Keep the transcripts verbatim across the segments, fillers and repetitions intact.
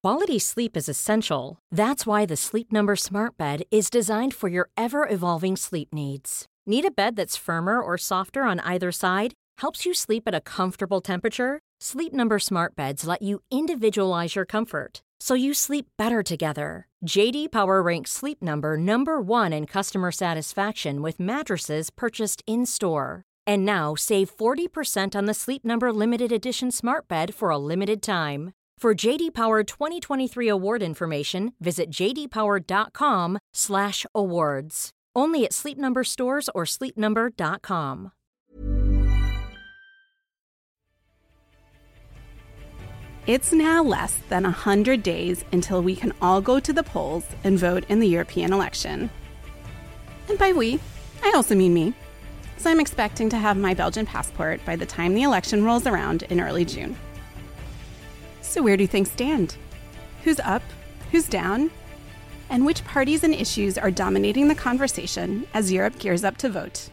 Quality sleep is essential. That's why the Sleep Number Smart Bed is designed for your ever-evolving sleep needs. Need a bed that's firmer or softer on either side? Helps you sleep at a comfortable temperature? Sleep Number Smart Beds let you individualize your comfort, so you sleep better together. J D Power ranks Sleep Number number one in customer satisfaction with mattresses purchased in-store. And now save forty percent on the Sleep Number Limited Edition Smart Bed for a limited time. For J D Power twenty twenty-three award information, visit j d power dot com slash awards. Only at Sleep Number stores or sleep number dot com. It's now less than one hundred days until we can all go to the polls and vote in the European election. And by we, I also mean me. So I'm expecting to have my Belgian passport by the time the election rolls around in early June. So where do things stand? Who's up? Who's down? And which parties and issues are dominating the conversation as Europe gears up to vote?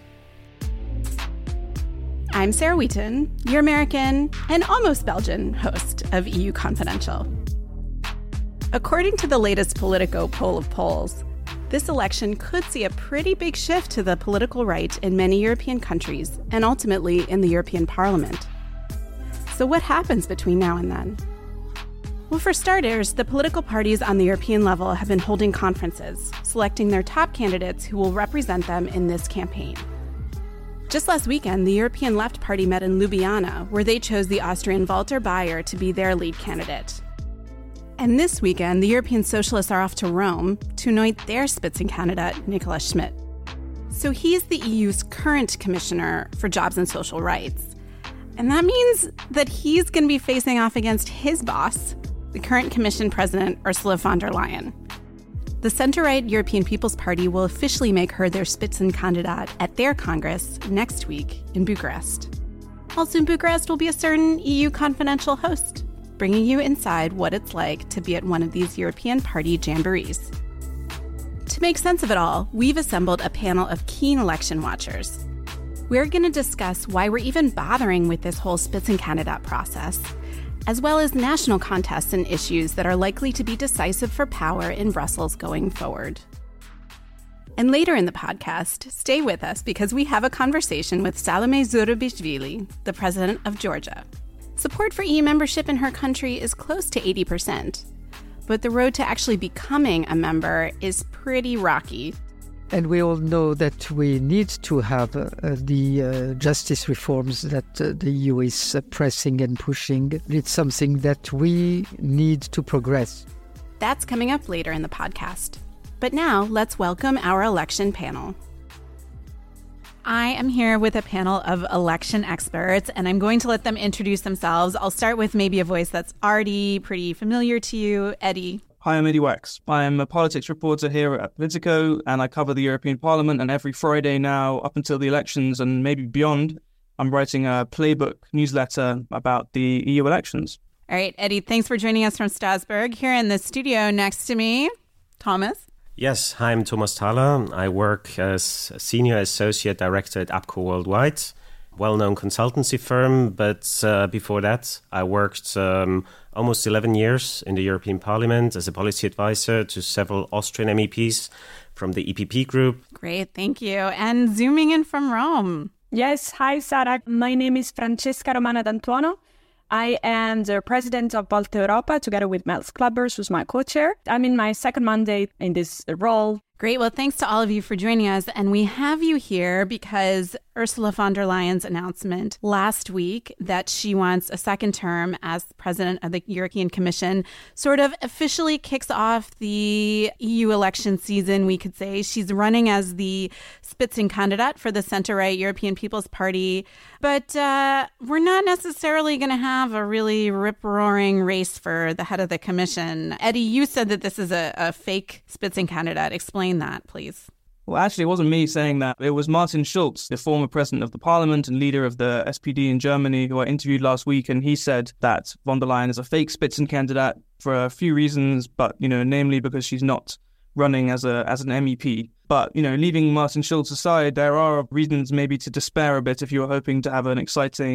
I'm Sarah Wheaton, your American and almost Belgian host of E U Confidential. According to the latest Politico poll of polls, this election could see a pretty big shift to the political right in many European countries and ultimately in the European Parliament. So what happens between now and then? Well, for starters, the political parties on the European level have been holding conferences, selecting their top candidates who will represent them in this campaign. Just last weekend, the European Left Party met in Ljubljana, where they chose the Austrian Walter Baier to be their lead candidate. And this weekend, the European Socialists are off to Rome to anoint their Spitzenkandidat, Nicolas Schmit. So he's the E U's current Commissioner for Jobs and Social Rights. And that means that he's going to be facing off against his boss, the current Commission President, Ursula von der Leyen. The center-right European People's Party will officially make her their Spitzenkandidat at their Congress next week in Bucharest. Also in Bucharest will be a certain E U Confidential host, bringing you inside what it's like to be at one of these European Party jamborees. To make sense of it all, we've assembled a panel of keen election watchers. We're going to discuss why we're even bothering with this whole Spitzenkandidat process, as well as national contests and issues that are likely to be decisive for power in Brussels going forward. And later in the podcast, stay with us because we have a conversation with Salome Zurabishvili, the president of Georgia. Support for E U membership in her country is close to eighty percent, but the road to actually becoming a member is pretty rocky. And we all know that we need to have uh, the uh, justice reforms that uh, the E U is uh, pressing and pushing. It's something that we need to progress. That's coming up later in the podcast. But now, let's welcome our election panel. I am here with a panel of election experts, and I'm going to let them introduce themselves. I'll start with maybe a voice that's already pretty familiar to you. Eddie. Hi, I'm Eddie Wax. I'm a politics reporter here at Politico, and I cover the European Parliament. And every Friday now, up until the elections and maybe beyond, I'm writing a playbook newsletter about the E U elections. All right, Eddie, thanks for joining us from Strasbourg. Here in the studio next to me, Thomas. Yes, hi, I'm Thomas Thaler. I work as a Senior Associate Director at APCO Worldwide, well-known consultancy firm. But uh, before that, I worked um, almost eleven years in the European Parliament as a policy advisor to several Austrian M E Ps from the E P P group. Great, thank you. And zooming in from Rome. Yes, hi, Sarah. My name is Francesca Romana D'Antuono. I am the president of Volta Europa, together with Mel Clubbers, who's my co-chair. I'm in my second mandate in this role. Great. Well, thanks to all of you for joining us. And we have you here because Ursula von der Leyen's announcement last week that she wants a second term as president of the European Commission sort of officially kicks off the E U election season, we could say. She's running as the Spitzenkandidat for the center-right European People's Party. But uh, we're not necessarily going to have a really rip-roaring race for the head of the Commission. Eddie, you said that this is a, a fake Spitzenkandidat. Explain that, please. Well, actually, it wasn't me saying that. It was Martin Schulz, the former president of the parliament and leader of the S P D in Germany, who I interviewed last week. And he said that von der Leyen is a fake Spitzenkandidat for a few reasons, but, you know, namely because she's not running as a as an M E P. But, you know, leaving Martin Schulz aside, there are reasons maybe to despair a bit if you're hoping to have an exciting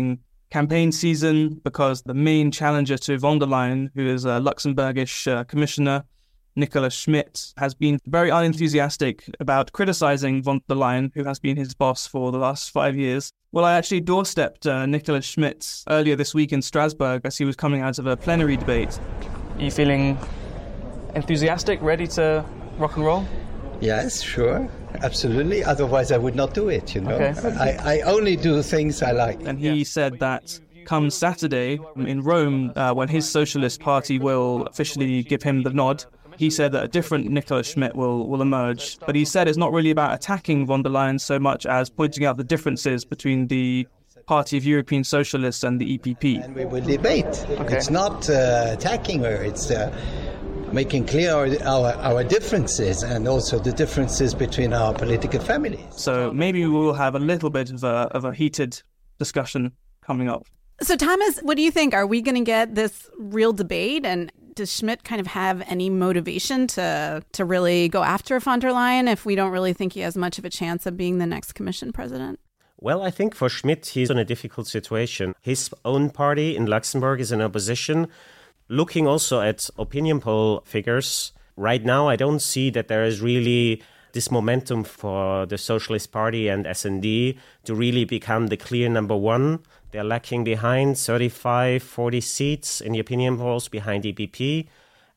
campaign season because the main challenger to von der Leyen, who is a Luxembourgish uh, commissioner, Nicola Schmidt, has been very unenthusiastic about criticizing von der Leyen, who has been his boss for the last five years. Well, I actually doorstepped uh, Nicola Schmidt earlier this week in Strasbourg as he was coming out of a plenary debate. Are you feeling enthusiastic, ready to rock and roll? Yes, sure. Absolutely. Otherwise, I would not do it, you know. Okay. I, I only do things I like. And he said that come Saturday in Rome, uh, when his Socialist Party will officially give him the nod, he said that a different Nicola Schmidt will, will emerge. But he said it's not really about attacking von der Leyen so much as pointing out the differences between the Party of European Socialists and the E P P. And we will debate. Okay. It's not uh, attacking her. It's uh, making clear our, our, our differences and also the differences between our political families. So maybe we will have a little bit of a, of a heated discussion coming up. So, Thomas, what do you think? Are we going to get this real debate? And does Schmidt kind of have any motivation to to really go after von der Leyen if we don't really think he has much of a chance of being the next Commission president? Well, I think for Schmidt, he's in a difficult situation. His own party in Luxembourg is in opposition. Looking also at opinion poll figures, right now I don't see that there is really this momentum for the Socialist Party and S and D to really become the clear number one. They're lacking behind thirty-five, forty seats in the opinion polls behind E P P.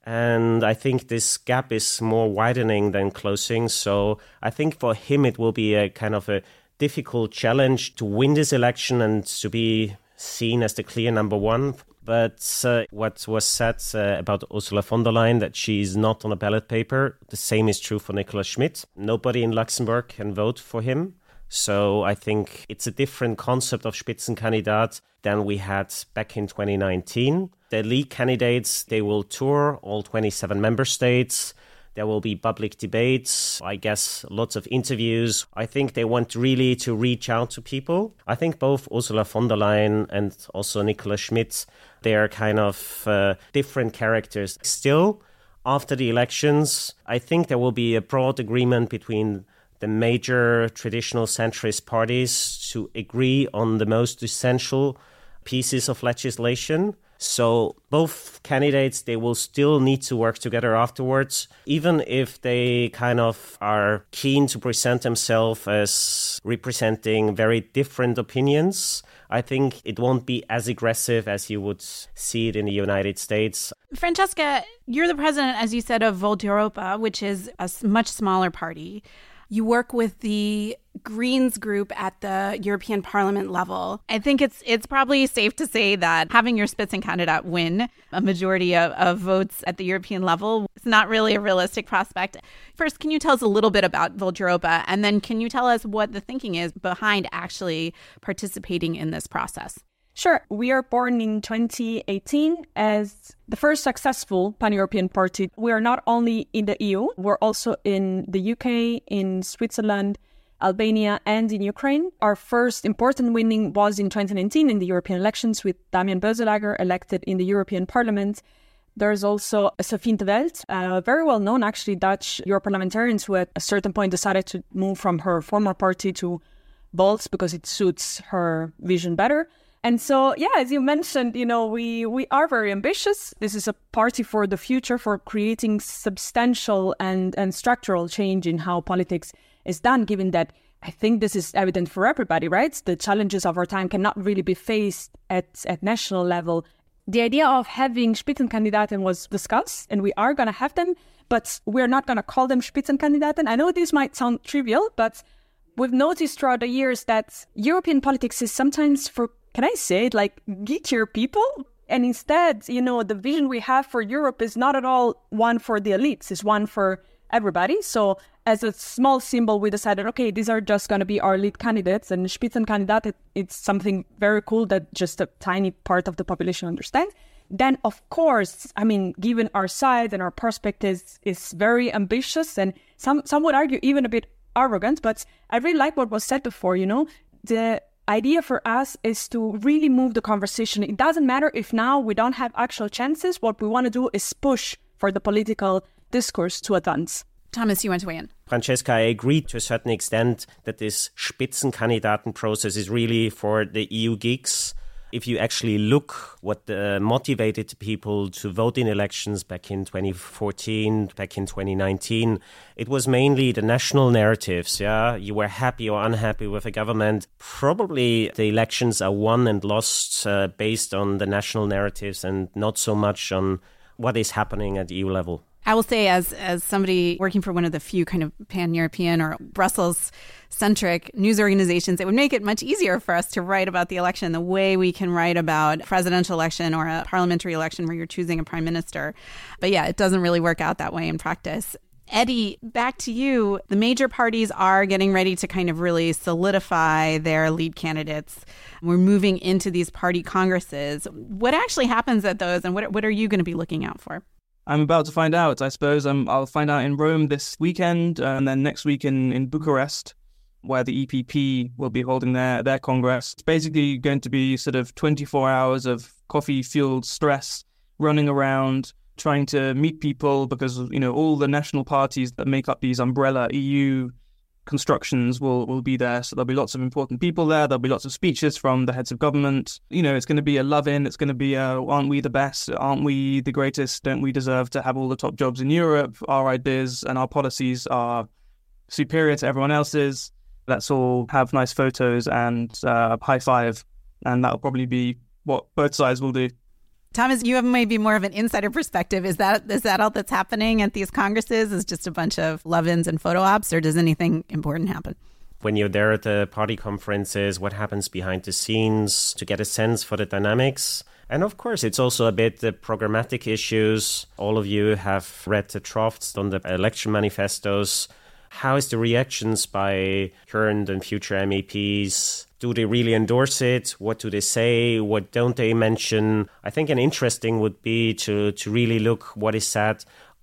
And I think this gap is more widening than closing. So I think for him it will be a kind of a difficult challenge to win this election and to be seen as the clear number one. But uh, what was said uh, about Ursula von der Leyen, that she is not on a ballot paper, the same is true for Nicola Schmidt. Nobody in Luxembourg can vote for him. So I think it's a different concept of Spitzenkandidat than we had back in twenty nineteen. The lead candidates, they will tour all twenty-seven member states. There will be public debates, I guess lots of interviews. I think they want really to reach out to people. I think both Ursula von der Leyen and also Nicola Schmidt, they are kind of uh, different characters. Still, after the elections, I think there will be a broad agreement between the major traditional centrist parties to agree on the most essential pieces of legislation. So both candidates, they will still need to work together afterwards, even if they kind of are keen to present themselves as representing very different opinions. I think it won't be as aggressive as you would see it in the United States. Francesca, you're the president, as you said, of Volt Europa, which is a much smaller party. You work with the Greens group at the European Parliament level. I think it's it's probably safe to say that having your Spitzenkandidat win a majority of, of votes at the European level is not really a realistic prospect. First, can you tell us a little bit about Volt Europa? And then can you tell us what the thinking is behind actually participating in this process? Sure. We are born in twenty eighteen as the first successful pan-European party. We are not only in the E U, we're also in the U K, in Switzerland, Albania, and in Ukraine. Our first important winning was in twenty nineteen in the European elections with Damian Böselager elected in the European Parliament. There's also Sophie in 't Veld, uh, very well-known, actually, Dutch Europarliamentarian who at a certain point decided to move from her former party to Volt because it suits her vision better. And so, yeah, as you mentioned, you know, we, we are very ambitious. This is a party for the future, for creating substantial and, and structural change in how politics is done, given that I think this is evident for everybody, right? The challenges of our time cannot really be faced at, at national level. The idea of having Spitzenkandidaten was discussed, and we are going to have them, but we're not going to call them Spitzenkandidaten. I know this might sound trivial, but we've noticed throughout the years that European politics is sometimes for Can I say it, like geekier people? And instead, you know, the vision we have for Europe is not at all one for the elites, it's one for everybody. So as a small symbol, we decided, okay, these are just going to be our lead candidates. And Spitzenkandidat, it, it's something very cool that just a tiny part of the population understands. Then, of course, I mean, given our size and our perspectives, is very ambitious and some, some would argue even a bit arrogant. But I really like what was said before, you know, the idea for us is to really move the conversation. It doesn't matter if now we don't have actual chances. What we want to do is push for the political discourse to advance. Thomas, you want to weigh in? Francesca, I agree to a certain extent that this Spitzenkandidaten process is really for the E U geeks. If you actually look what uh, motivated people to vote in elections back in twenty fourteen, back in twenty nineteen, it was mainly the national narratives. Yeah, you were happy or unhappy with a government. Probably the elections are won and lost uh, based on the national narratives and not so much on what is happening at E U level. I will say, as as somebody working for one of the few kind of pan-European or Brussels-centric news organizations, it would make it much easier for us to write about the election the way we can write about a presidential election or a parliamentary election where you're choosing a prime minister. But yeah, it doesn't really work out that way in practice. Eddie, back to you. The major parties are getting ready to kind of really solidify their lead candidates. We're moving into these party congresses. What actually happens at those, and what what are you going to be looking out for? I'm about to find out, I suppose. Um, I'll find out in Rome this weekend, uh, and then next week in, in Bucharest, where the E P P will be holding their, their congress. It's basically going to be sort of twenty-four hours of coffee-fueled stress, running around, trying to meet people, because, you know, all the national parties that make up these umbrella E U constructions will, will be there. So there'll be lots of important people there. There'll be lots of speeches from the heads of government. You know, it's going to be a love-in. It's going to be a, aren't we the best? Aren't we the greatest? Don't we deserve to have all the top jobs in Europe? Our ideas and our policies are superior to everyone else's. Let's all have nice photos and uh, high five. And that'll probably be what both sides will do. Thomas, you have maybe more of an insider perspective. Is that is that all that's happening at these congresses? Is just a bunch of love-ins and photo ops, or does anything important happen? When you're there at the party conferences, what happens behind the scenes, to get a sense for the dynamics. And of course, it's also a bit the programmatic issues. All of you have read the drafts on the election manifestos. How is the reactions by current and future M E Ps? Do they really endorse it? What do they say? What don't they mention? I think an interesting would be to, to really look what is said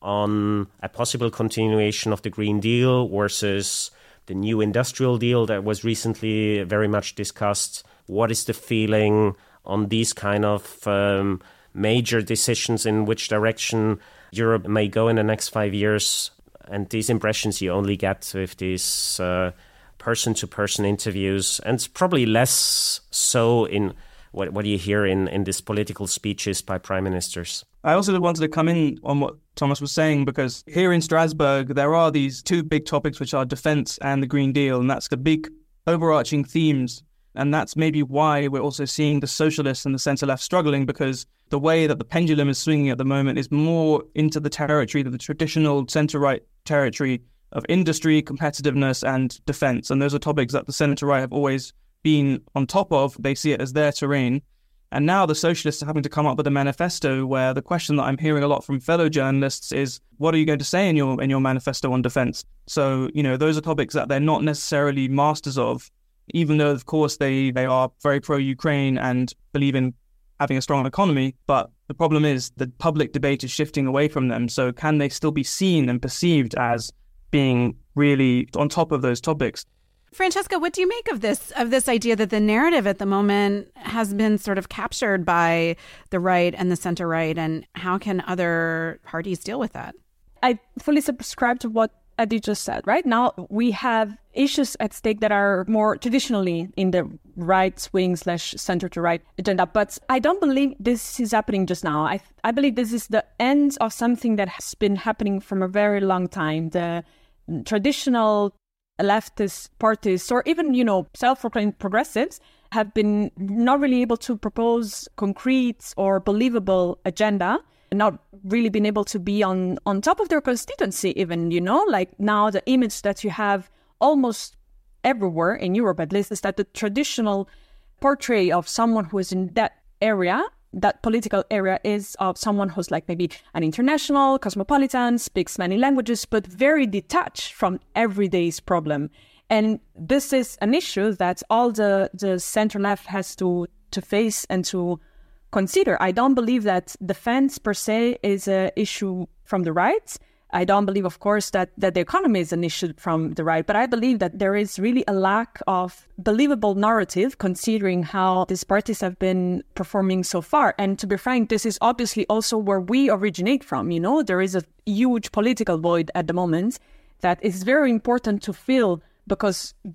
on a possible continuation of the Green Deal versus the new industrial deal that was recently very much discussed. What is the feeling on these kind of um, major decisions in which direction Europe may go in the next five years? And these impressions you only get with these uh, person-to-person interviews, and it's probably less so in what, what you hear in, in these political speeches by prime ministers. I also wanted to come in on what Thomas was saying, because here in Strasbourg, there are these two big topics, which are defense and the Green Deal, and that's the big overarching themes. And that's maybe why we're also seeing the socialists and the centre-left struggling, because the way that the pendulum is swinging at the moment is more into the territory, the traditional centre-right territory of industry, competitiveness, and defense. And those are topics that the centre-right have always been on top of. They see it as their terrain. And now the socialists are having to come up with a manifesto where the question that I'm hearing a lot from fellow journalists is, what are you going to say in your in your manifesto on defense? So, you know, those are topics that they're not necessarily masters of, even though, of course, they, they are very pro-Ukraine and believe in having a strong economy. But the problem is the public debate is shifting away from them. So can they still be seen and perceived as being really on top of those topics? Francesca, what do you make of this of this idea that the narrative at the moment has been sort of captured by the right and the center right, and how can other parties deal with that? I fully subscribe to what Eddie just said. Right now, we have issues at stake that are more traditionally in the right wing slash center to right agenda. But I don't believe this is happening just now. I I believe this is the end of something that has been happening from a very long time. The traditional leftist parties, or even, you know, self-proclaimed progressives, have been not really able to propose concrete or believable agenda, not really been able to be on, on top of their constituency even, you know, like now the image that you have almost everywhere in Europe, at least, is that the traditional portrait of someone who is in that area, that political area, is of someone who's like maybe an international, cosmopolitan, speaks many languages, but very detached from everyday's problem. And this is an issue that all the, the center-left has to, to face and to consider. I don't believe that defense per se is an issue from the right. I don't believe, of course, that, that the economy is an issue from the right, but I believe that there is really a lack of believable narrative considering how these parties have been performing so far. And to be frank, this is obviously also where we originate from. You know, there is a huge political void at the moment that is very important to fill, because the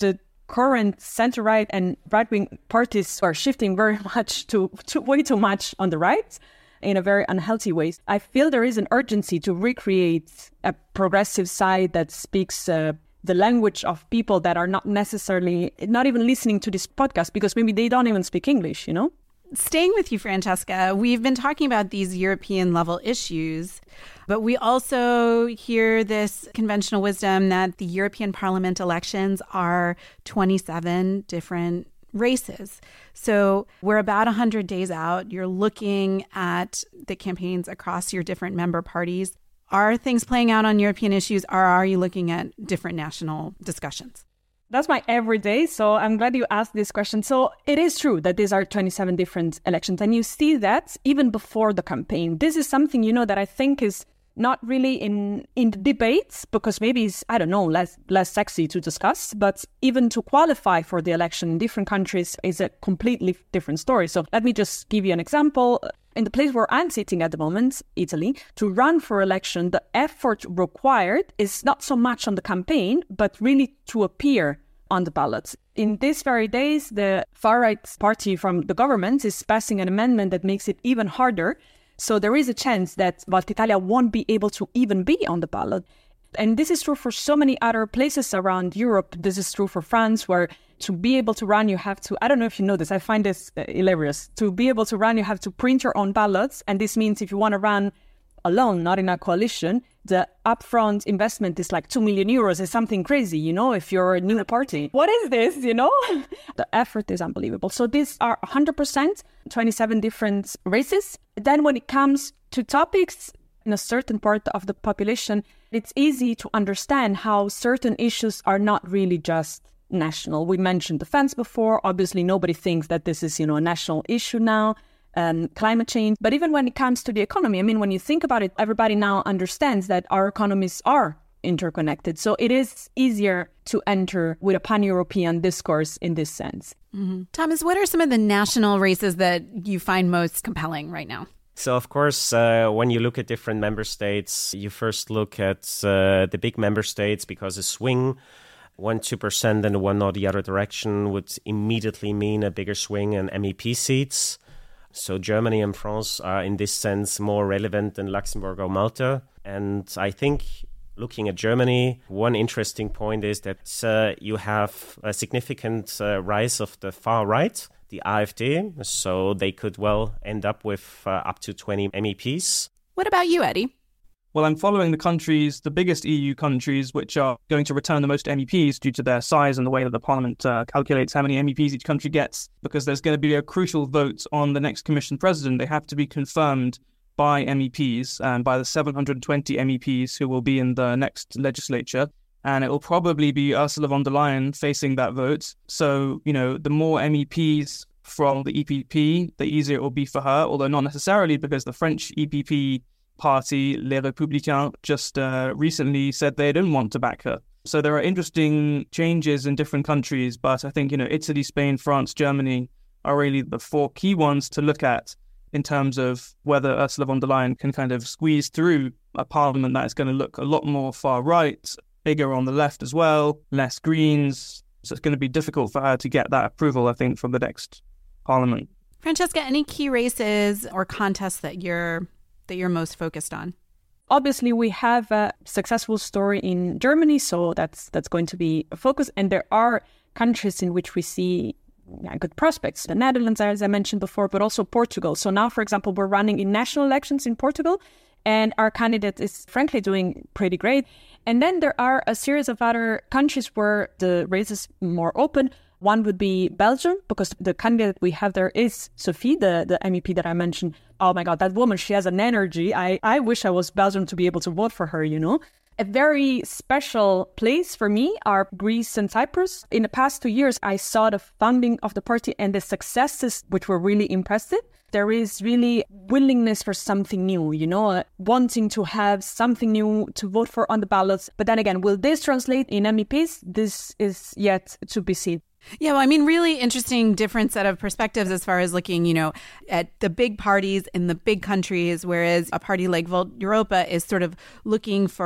current center-right and right-wing parties are shifting very much to, to way too much on the right in a very unhealthy way. I feel there is an urgency to recreate a progressive side that speaks uh, the language of people that are not necessarily, not even listening to this podcast, because maybe they don't even speak English, you know? Staying with you, Francesca, we've been talking about these European level issues, but we also hear this conventional wisdom that the European Parliament elections are twenty-seven different races. So we're about one hundred days out. You're looking at the campaigns across your different member parties. Are things playing out on European issues, or are you looking at different national discussions? That's my everyday. So I'm glad you asked this question. So it is true that these are twenty-seven different elections. And you see that even before the campaign. This is something, you know, that I think is not really in, in the debates, because maybe it's, I don't know, less less sexy to discuss. But even to qualify for the election in different countries is a completely different story. So let me just give you an example. In the place where I'm sitting at the moment, Italy, to run for election, the effort required is not so much on the campaign, but really to appear on the ballot. In these very days, the far-right party from the government is passing an amendment that makes it even harder. So there is a chance that Volta Italia won't be able to even be on the ballot. And this is true for so many other places around Europe. This is true for France, where to be able to run, you have to, I don't know if you know this, I find this uh, hilarious. To be able to run, you have to print your own ballots. And this means if you want to run alone, not in a coalition, the upfront investment is like two million euros. It's something crazy, you know, if you're a new party. What is this, you know? The effort is unbelievable. So these are one hundred percent, twenty-seven different races. Then when it comes to topics in a certain part of the population, it's easy to understand how certain issues are not really just national. We mentioned defense before. Obviously, nobody thinks that this is, you know, a national issue now. Um, climate change. But even when it comes to the economy, I mean, when you think about it, everybody now understands that our economies are interconnected. So it is easier to enter with a pan-European discourse in this sense. Mm-hmm. Thomas, what are some of the national races that you find most compelling right now? So, of course, uh, when you look at different member states, you first look at uh, the big member states, because a swing one, two percent in one or the other direction would immediately mean a bigger swing in M E P seats. So Germany and France are in this sense more relevant than Luxembourg or Malta. And I think looking at Germany, one interesting point is that uh, you have a significant uh, rise of the far right, the AfD. So they could well end up with uh, up to twenty M E Ps. What about you, Eddie? Well, I'm following the countries, the biggest E U countries, which are going to return the most M E Ps due to their size and the way that the parliament uh, calculates how many M E Ps each country gets, because there's going to be a crucial vote on the next Commission president. They have to be confirmed by M E Ps and by the seven hundred twenty M E Ps who will be in the next legislature. And it will probably be Ursula von der Leyen facing that vote. So, you know, the more M E Ps from the E P P, the easier it will be for her, although not necessarily, because the French E P P party, Les Républicains, just uh, recently said they didn't want to back her. So there are interesting changes in different countries, but I think, you know, Italy, Spain, France, Germany are really the four key ones to look at in terms of whether Ursula von der Leyen can kind of squeeze through a parliament that is going to look a lot more far right, bigger on the left as well, less Greens. So it's going to be difficult for her to get that approval, I think, from the next parliament. Francesca, any key races or contests that you're that you're most focused on? Obviously, we have a successful story in Germany, so that's that's going to be a focus. And there are countries in which we see yeah, good prospects. The Netherlands, as I mentioned before, but also Portugal. So now, for example, we're running in national elections in Portugal, and our candidate is frankly doing pretty great. And then there are a series of other countries where the race is more open. One would be Belgium, because the candidate we have there is Sophie, the, the M E P that I mentioned. Oh my God, that woman, she has an energy. I, I wish I was Belgium to be able to vote for her, you know. A very special place for me are Greece and Cyprus. In the past two years, I saw the founding of the party and the successes, which were really impressive. There is really willingness for something new, you know, uh, wanting to have something new to vote for on the ballots. But then again, will this translate in M E Ps? This is yet to be seen. Yeah, well, I mean, really interesting different set of perspectives as far as looking, you know, at the big parties in the big countries, whereas a party like Volt Europa is sort of looking for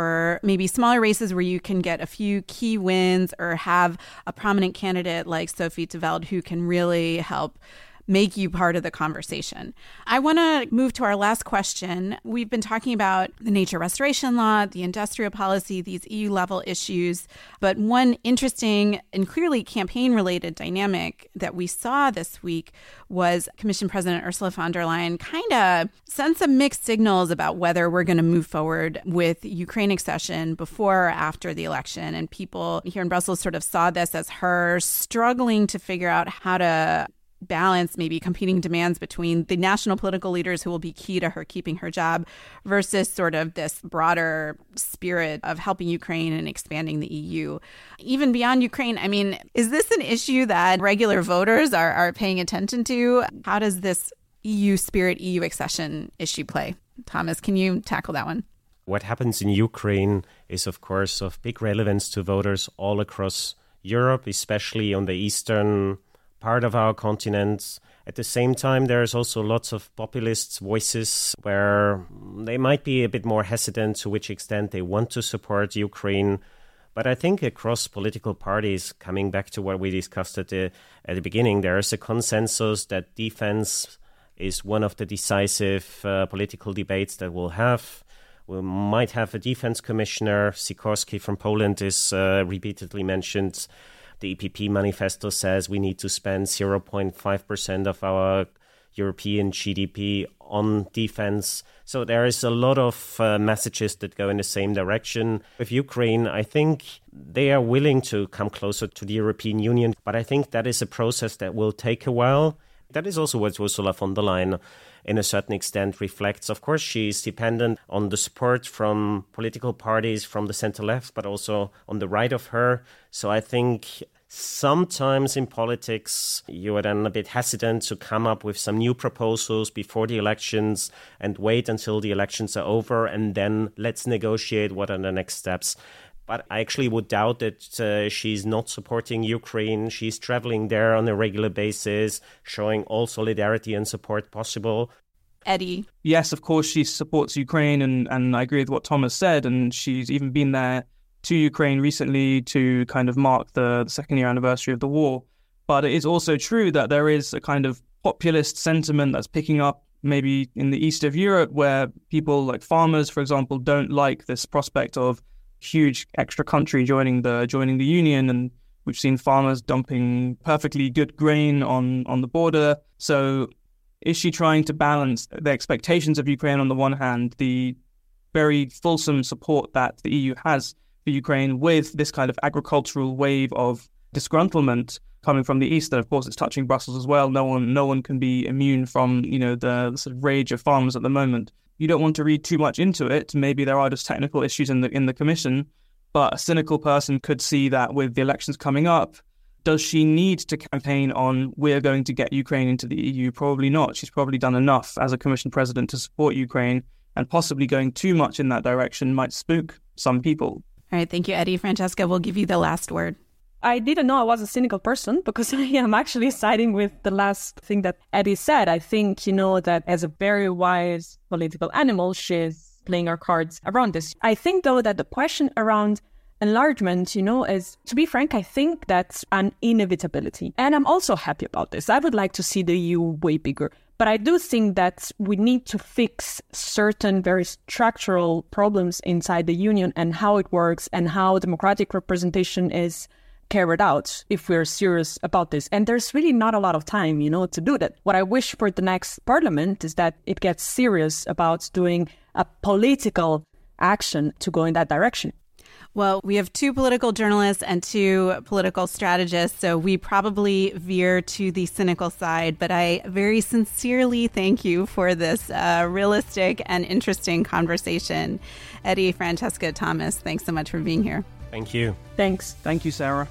maybe smaller races where you can get a few key wins or have a prominent candidate like Sophie 't Veld who can really help make you part of the conversation. I want to move to our last question. We've been talking about the nature restoration law, the industrial policy, these E U-level issues. But one interesting and clearly campaign-related dynamic that we saw this week was Commission President Ursula von der Leyen kind of sent some mixed signals about whether we're going to move forward with Ukraine accession before or after the election. And people here in Brussels sort of saw this as her struggling to figure out how to balance maybe competing demands between the national political leaders who will be key to her keeping her job versus sort of this broader spirit of helping Ukraine and expanding the E U. Even beyond Ukraine, I mean, is this an issue that regular voters are, are paying attention to? How does this E U spirit, E U accession issue play? Thomas, can you tackle that one? What happens in Ukraine is, of course, of big relevance to voters all across Europe, especially on the eastern part of our continent. At the same time, there's also lots of populist voices where they might be a bit more hesitant to which extent they want to support Ukraine. But I think across political parties, coming back to what we discussed at the, at the beginning, there is a consensus that defense is one of the decisive uh, political debates that we'll have. We might have a defense commissioner. Sikorski from Poland is uh, repeatedly mentioned. The E P P manifesto says we need to spend zero point five percent of our European G D P on defense. So there is a lot of uh, messages that go in the same direction. With Ukraine, I think they are willing to come closer to the European Union, but I think that is a process that will take a while. That is also what Ursula von der Leyen, in a certain extent, reflects. Of course, she is dependent on the support from political parties from the center-left, but also on the right of her. So I think sometimes in politics, you are then a bit hesitant to come up with some new proposals before the elections and wait until the elections are over and then let's negotiate what are the next steps. But I actually would doubt that uh, she's not supporting Ukraine. She's traveling there on a regular basis, showing all solidarity and support possible. Eddie. Yes, of course, she supports Ukraine, and, and I agree with what Thomas said. And she's even been there to Ukraine recently to kind of mark the, the second year anniversary of the war. But it is also true that there is a kind of populist sentiment that's picking up maybe in the east of Europe, where people like farmers, for example, don't like this prospect of huge extra country joining the joining the union, and we've seen farmers dumping perfectly good grain on on the border. So is she trying to balance the expectations of Ukraine on the one hand, the very fulsome support that the E U has for Ukraine, with this kind of agricultural wave of disgruntlement coming from the east? And of course it's touching Brussels as well. No one no one can be immune from, you know, the, the sort of rage of farmers at the moment. You don't want to read too much into it. Maybe there are just technical issues in the in the commission, but a cynical person could see that with the elections coming up, does she need to campaign on we're going to get Ukraine into the E U? Probably not. She's probably done enough as a commission president to support Ukraine, and possibly going too much in that direction might spook some people. All right, thank you, Eddie. Francesca, we'll give you the last word. I didn't know I was a cynical person because I am actually siding with the last thing that Eddie said. I think, you know, that as a very wise political animal, she's playing her cards around this. I think, though, that the question around enlargement, you know, is, to be frank, I think that's an inevitability. And I'm also happy about this. I would like to see the E U way bigger. But I do think that we need to fix certain very structural problems inside the union and how it works and how democratic representation is carried out if we're serious about this. And there's really not a lot of time, you know, to do that. What I wish for the next parliament is that it gets serious about doing a political action to go in that direction. Well, we have two political journalists and two political strategists, so we probably veer to the cynical side. But I very sincerely thank you for this uh, realistic and interesting conversation. Eddie, Francesca, Thomas, thanks so much for being here. Thank you. Thanks. Thank you, Sarah.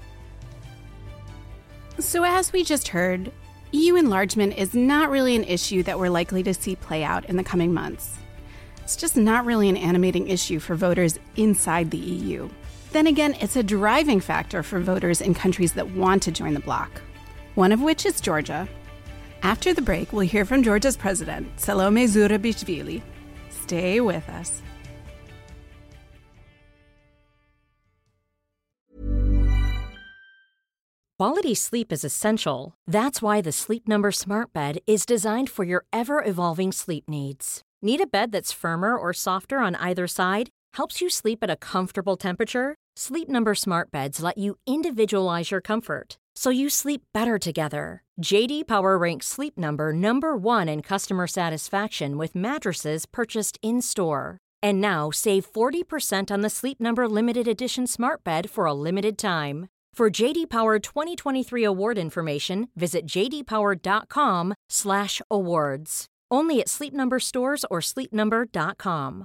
So as we just heard, E U enlargement is not really an issue that we're likely to see play out in the coming months. It's just not really an animating issue for voters inside the E U. Then again, it's a driving factor for voters in countries that want to join the bloc, one of which is Georgia. After the break, we'll hear from Georgia's president, Salome Zurabishvili. Stay with us. Quality sleep is essential. That's why the Sleep Number Smart Bed is designed for your ever-evolving sleep needs. Need a bed that's firmer or softer on either side? Helps you sleep at a comfortable temperature? Sleep Number Smart Beds let you individualize your comfort, so you sleep better together. J D Power ranks Sleep Number number one in customer satisfaction with mattresses purchased in-store. And now save forty percent on the Sleep Number Limited Edition Smart Bed for a limited time. For J D Power twenty twenty-three award information, visit j d power dot com slash awards. Only at Sleep Number stores or sleep number dot com.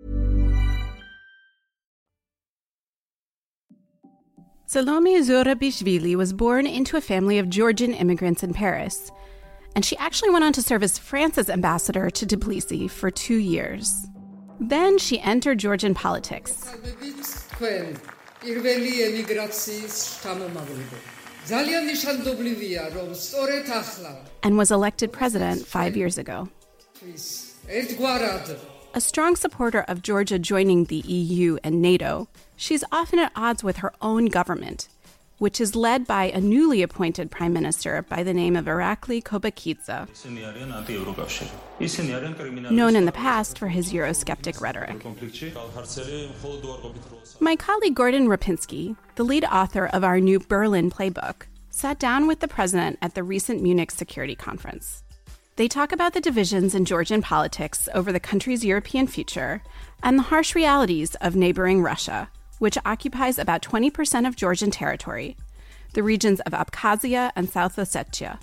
Salome Zurabishvili was born into a family of Georgian immigrants in Paris, and she actually went on to serve as France's ambassador to Tbilisi for two years. Then she entered Georgian politics. And was elected president five years ago. A strong supporter of Georgia joining the E U and NATO, she's often at odds with her own government, which is led by a newly appointed prime minister by the name of Irakli Kobakidze, known in the past for his Eurosceptic rhetoric. My colleague Gordon Rapinski, the lead author of our new Berlin playbook, sat down with the president at the recent Munich Security Conference. They talk about the divisions in Georgian politics over the country's European future and the harsh realities of neighboring Russia, which occupies about twenty percent of Georgian territory, the regions of Abkhazia and South Ossetia.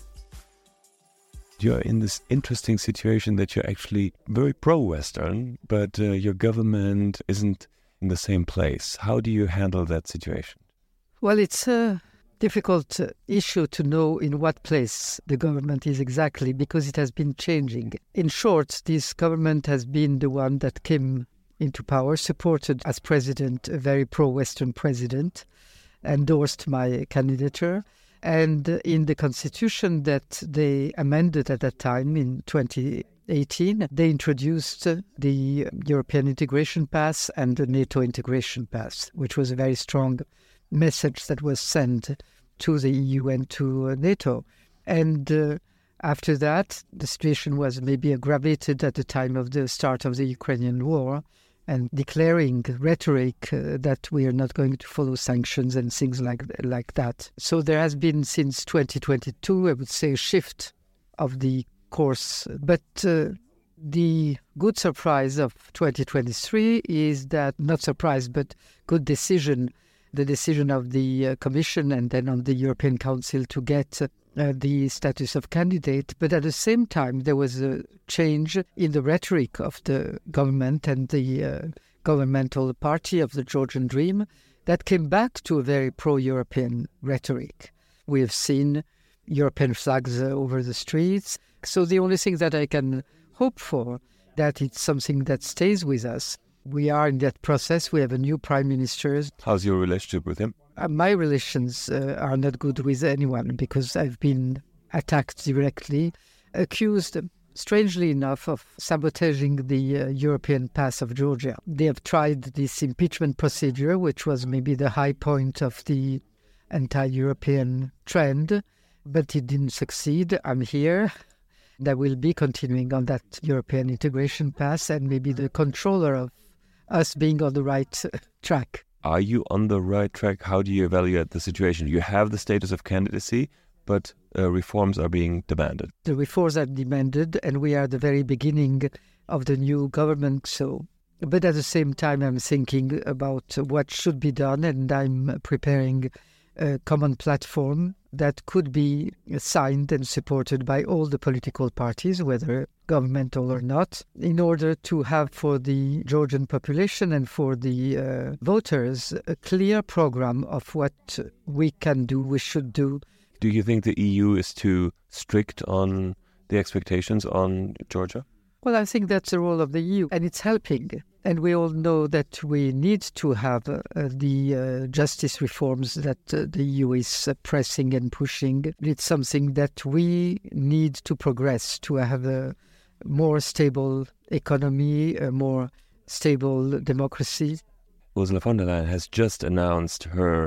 You're in this interesting situation that you're actually very pro-Western, but uh, your government isn't in the same place. How do you handle that situation? Well, it's a difficult uh, issue to know in what place the government is exactly, because it has been changing. In short, this government has been the one that came into power, supported as president a very pro-Western president, endorsed my candidature. And in the constitution that they amended at that time in twenty eighteen, they introduced the European integration pass and the NATO integration pass, which was a very strong message that was sent to the E U and to NATO. And uh, after that, the situation was maybe aggravated at the time of the start of the Ukrainian war, and declaring rhetoric uh, that we are not going to follow sanctions and things like like that. So there has been since twenty twenty-two, I would say, a shift of the course. But uh, the good surprise of twenty twenty-three is that, not surprise, but good decision, the decision of the uh, Commission and then on the European Council to get uh, Uh, the status of candidate, but at the same time there was a change in the rhetoric of the government and the uh, governmental party of the Georgian Dream that came back to a very pro-European rhetoric. We have seen European flags uh, over the streets. So the only thing that I can hope for, that it's something that stays with us. We are in that process. We have a new prime minister. How's your relationship with him? Uh, my relations uh, are not good with anyone because I've been attacked directly, accused, strangely enough, of sabotaging the uh, European path of Georgia. They have tried this impeachment procedure, which was maybe the high point of the anti-European trend, but it didn't succeed. I'm here. I will be continuing on that European integration path and maybe the controller of us being on the right uh, track. Are you on the right track? How do you evaluate the situation? You have the status of candidacy, but uh, reforms are being demanded. The reforms are demanded, and we are at the very beginning of the new government. So, but at the same time, I'm thinking about what should be done, and I'm preparing a common platform that could be signed and supported by all the political parties, whether governmental or not, in order to have for the Georgian population and for the uh, voters a clear program of what we can do, we should do. Do you think the E U is too strict on the expectations on Georgia? Well, I think that's the role of the E U, and it's helping. And we all know that we need to have uh, the uh, justice reforms that uh, the E U is uh, pressing and pushing. It's something that we need to progress to have a more stable economy, a more stable democracy. Ursula von der Leyen has just announced her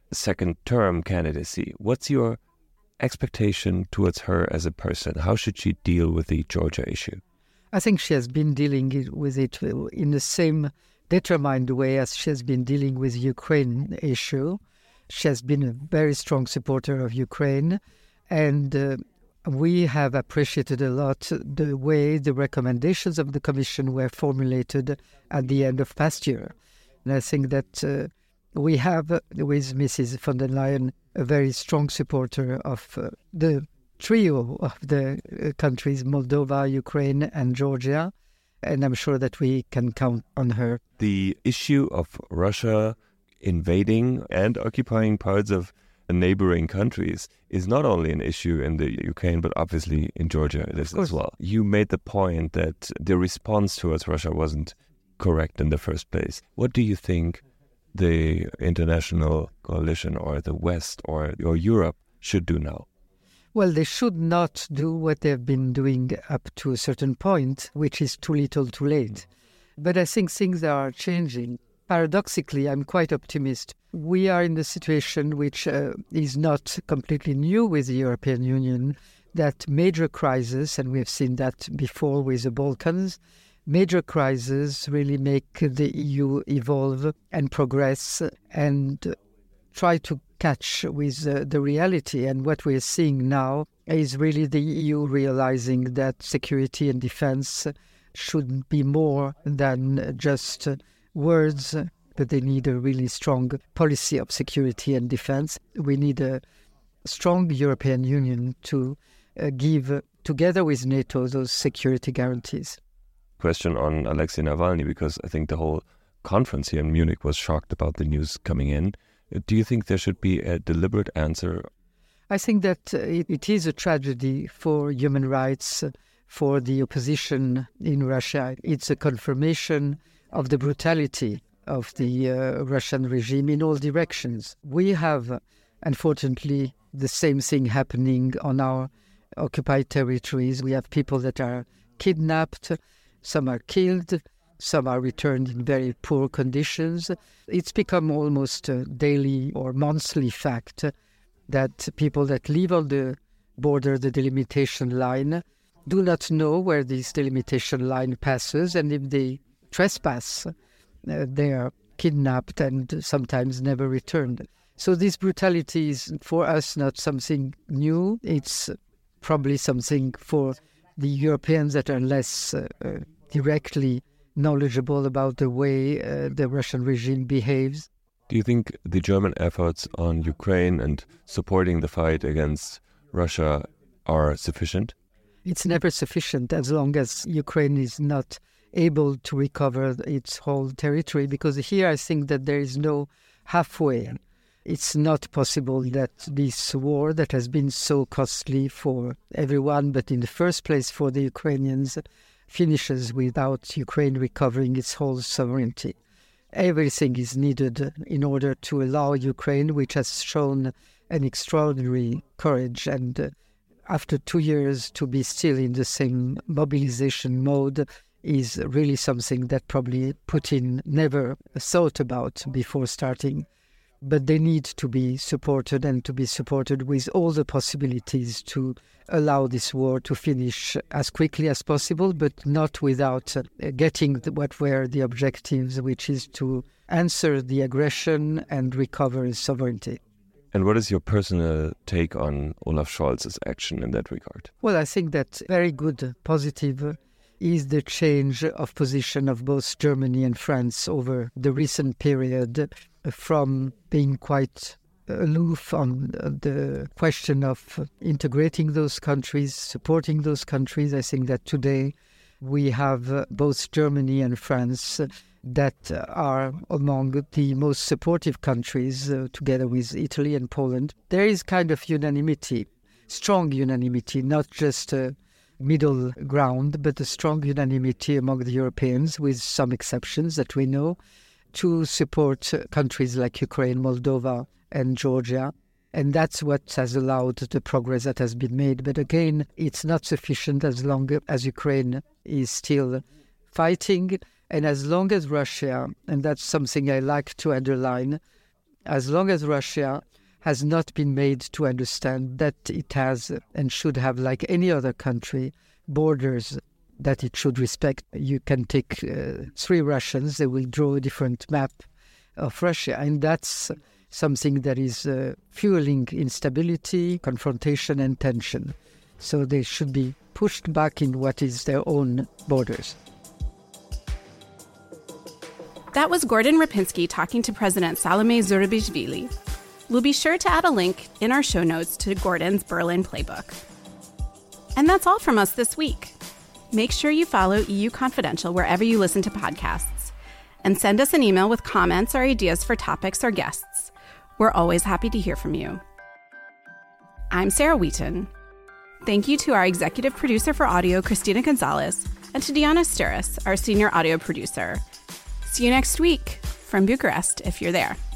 second-term candidacy. What's your expectation towards her as a person? How should she deal with the Georgia issue? I think she has been dealing with it in the same determined way as she has been dealing with the Ukraine issue. She has been a very strong supporter of Ukraine, and uh, we have appreciated a lot the way the recommendations of the Commission were formulated at the end of last year. And I think that uh, we have, uh, with Missus von der Leyen, a very strong supporter of uh, the trio of the uh, countries, Moldova, Ukraine, and Georgia. And I'm sure that we can count on her. The issue of Russia invading and occupying parts of neighboring countries is not only an issue in the Ukraine, but obviously in Georgia it is as well. You made the point that the response towards Russia wasn't correct in the first place. What do you think the international coalition or the West or, or Europe should do now? Well, they should not do what they've been doing up to a certain point, which is too little too late. But I think things are changing. Paradoxically, I'm quite optimistic. We are in the situation which uh, is not completely new with the European Union, that major crises, and we've seen that before with the Balkans, major crises really make the E U evolve and progress and try to catch with uh, the reality. And what we're seeing now is really the E U realizing that security and defense should be more than just uh, words, but they need a really strong policy of security and defense. We need a strong European Union to uh, give, uh, together with NATO, those security guarantees. Question on Alexei Navalny, because I think the whole conference here in Munich was shocked about the news coming in. Do you think there should be a deliberate answer? I think that uh, it, it is a tragedy for human rights, uh, for the opposition in Russia. It's a confirmation of the brutality of the uh, Russian regime in all directions. We have, uh, unfortunately, the same thing happening on our occupied territories. We have people that are kidnapped, some are killed, some are returned in very poor conditions. It's become almost a daily or monthly fact that people that live on the border, the delimitation line, do not know where this delimitation line passes, and if they trespass, uh, they are kidnapped and sometimes never returned. So this brutality is for us not something new. It's probably something for the Europeans that are less uh, uh, directly knowledgeable about the way uh, the Russian regime behaves. Do you think the German efforts on Ukraine and supporting the fight against Russia are sufficient? It's never sufficient as long as Ukraine is not able to recover its whole territory, because here I think that there is no halfway. It's not possible that this war that has been so costly for everyone, but in the first place for the Ukrainians, finishes without Ukraine recovering its whole sovereignty. Everything is needed in order to allow Ukraine, which has shown an extraordinary courage, and uh, after two years to be still in the same mobilization mode is really something that probably Putin never thought about before starting. But they need to be supported, and to be supported with all the possibilities to allow this war to finish as quickly as possible, but not without uh, getting the, what were the objectives, which is to answer the aggression and recover its sovereignty. And what is your personal take on Olaf Scholz's action in that regard? Well, I think that very good, positive is the change of position of both Germany and France over the recent period, from being quite aloof on the question of integrating those countries, supporting those countries. I think that today we have both Germany and France that are among the most supportive countries, uh, together with Italy and Poland. There is kind of unanimity, strong unanimity, not just a middle ground, but a strong unanimity among the Europeans, with some exceptions that we know, to support countries like Ukraine, Moldova, and Georgia. And that's what has allowed the progress that has been made. But again, it's not sufficient as long as Ukraine is still fighting, and as long as Russia, and that's something I like to underline, as long as Russia has not been made to understand that it has and should have, like any other country, borders that it should respect. You can take uh, three Russians, they will draw a different map of Russia. And that's something that is uh, fueling instability, confrontation, and tension. So they should be pushed back in what is their own borders. That was Gordon Ripinski talking to President Salome Zurabishvili. We'll be sure to add a link in our show notes to Gordon's Berlin playbook. And that's all from us this week. Make sure you follow E U Confidential wherever you listen to podcasts, and send us an email with comments or ideas for topics or guests. We're always happy to hear from you. I'm Sarah Wheaton. Thank you to our executive producer for audio, Christina Gonzalez, and to Diana Sturis, our senior audio producer. See you next week from Bucharest if you're there.